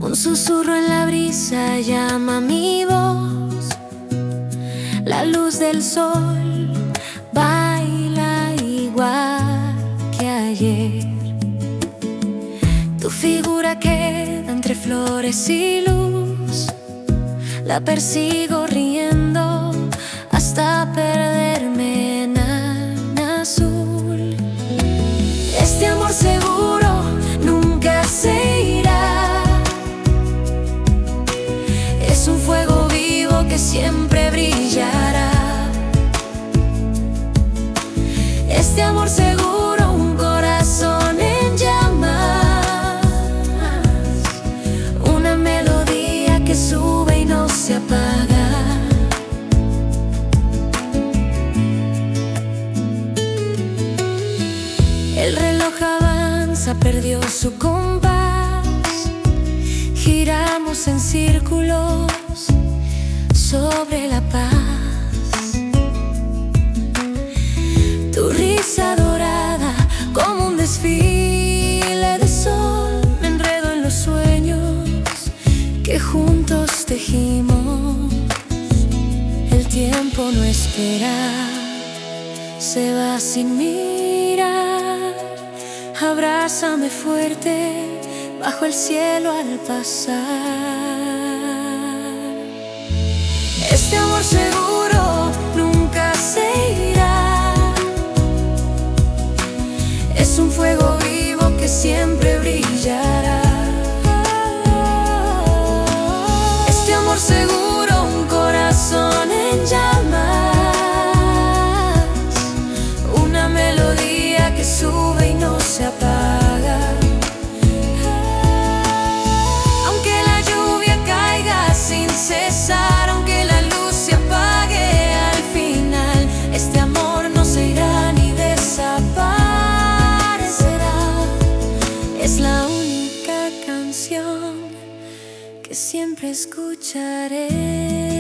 Un susurro en la brisa llama mi voz. La luz del sol baila igual que ayer. Tu figura queda entre flores y luz. La persigo riendo hasta perderme en azul. Este amor seguro nunca se irá. Es un fuego vivo que siempre brillará. Este amor seguro, un corazón en llamas, una melodía que sube y no se apaga. El reloj avanza, perdió su compás. Giramos en círculos sobre la paz. Tu risa dorada como un desfile de sol. Me enredo en los sueños que juntos tejimos. El tiempo no espera, se va sin mirar. Abrázame fuerte bajo el cielo al pasar. Este amor seguro nunca se irá. Es un fuego vivo que siempre brillará. Este amor seguro, un corazón en llamas, una melodía que sube y no se apaga. Aunque la lluvia caiga sin cesar, aunque la luz se apague al final, este amor no se irá ni desaparecerá. Es la única canción que siempre escucharé.